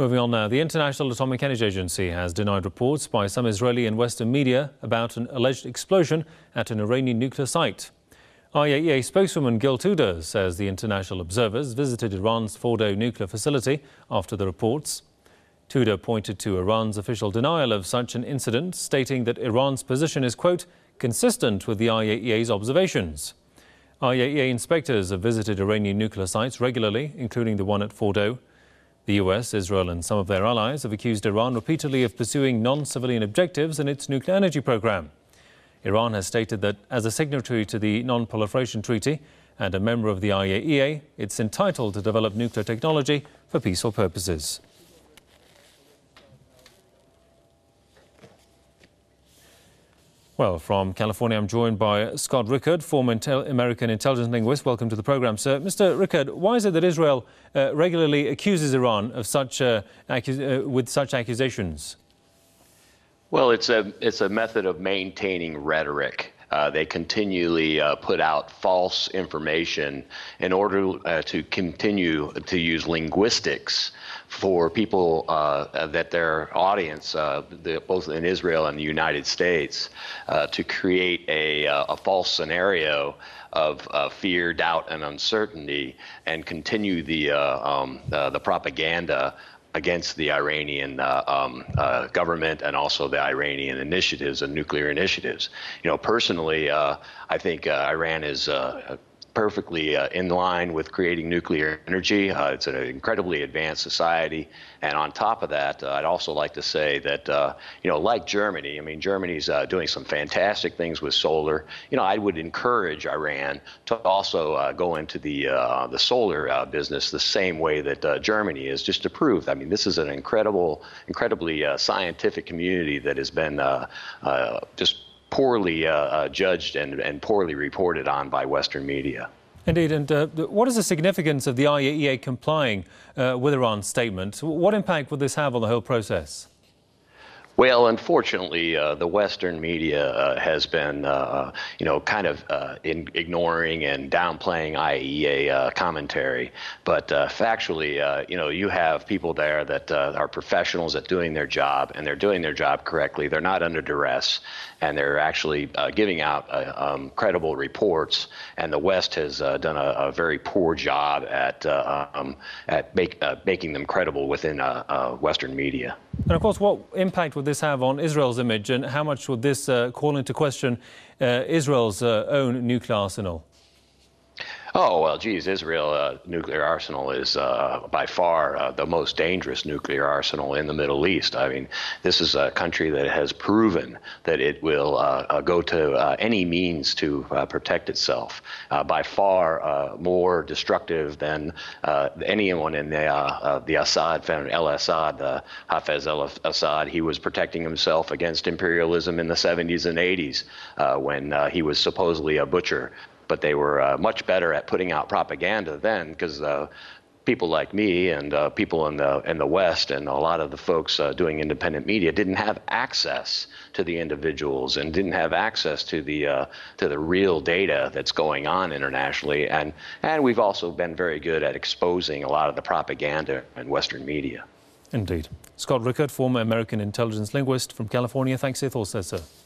Moving on now, the International Atomic Energy Agency has denied reports by some Israeli and Western media about an alleged explosion at an Iranian nuclear site. IAEA spokeswoman Gil Tudor says the international observers visited Iran's Fordow nuclear facility after the reports. Tudor pointed to Iran's official denial of such an incident, stating that Iran's position is, quote, consistent with the IAEA's observations. IAEA inspectors have visited Iranian nuclear sites regularly, including the one at Fordow. The US, Israel and some of their allies have accused Iran repeatedly of pursuing non-civilian objectives in its nuclear energy program. Iran has stated that as a signatory to the Non-Proliferation Treaty and a member of the IAEA, it's entitled to develop nuclear technology for peaceful purposes. Well, from California, I'm joined by Scott Rickard, former American intelligence linguist. Welcome to the program, sir. Mr. Rickard, why is it that Israel regularly accuses Iran of with such accusations? Well, it's a method of maintaining rhetoric. They continually put out false information in order to continue to use linguistics for people that their audience, both in Israel and the United States, to create a false scenario of fear, doubt, and uncertainty, and continue the propaganda against the Iranian government and also the Iranian initiatives and nuclear initiatives. You know, personally, I think Iran is perfectly in line with creating nuclear energy. It's an incredibly advanced society. And on top of that, I'd also like to say that, like Germany, I mean, Germany's doing some fantastic things with solar. You know, I would encourage Iran to also go into the solar business the same way that Germany is, just to prove. I mean, this is an incredibly scientific community that has been just poorly judged and poorly reported on by Western media. Indeed. And what is the significance of the IAEA complying with Iran's statement? What impact would this have on the whole process? Well, unfortunately, the Western media has been, kind of ignoring and downplaying IAEA commentary. But factually, you have people there that are professionals at doing their job, and they're doing their job correctly. They're not under duress, and they're actually giving out credible reports. And the West has done a very poor job at making them credible within Western media. And of course, what impact would this have on Israel's image, and how much would this call into question Israel's own nuclear arsenal? Oh, well, geez, Israel nuclear arsenal is by far the most dangerous nuclear arsenal in the Middle East. I mean, this is a country that has proven that it will go to any means to protect itself. By far more destructive than anyone in the Assad family, al-Assad, Hafez al-Assad. He was protecting himself against imperialism in the 70s and 80s when he was supposedly a butcher. But they were much better at putting out propaganda then, because people like me and people in the West and a lot of the folks doing independent media didn't have access to the individuals and didn't have access to the real data that's going on internationally. And we've also been very good at exposing a lot of the propaganda in Western media. Indeed. Scott Rickard, former American intelligence linguist from California. Thanks for your thoughts there, sir.